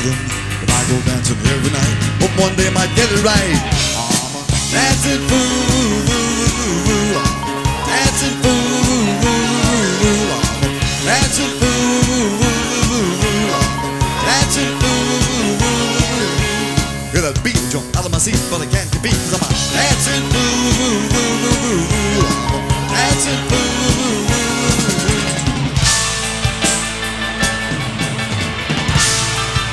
rhythm that I go dancing every night. Hope one day I might get it right. I'm a dancing fool, dancing fool, I'm a dancing fool, dancing fool. Hear that beat jump out of my seat, but I can't compete 'cause I'm a dancing fool.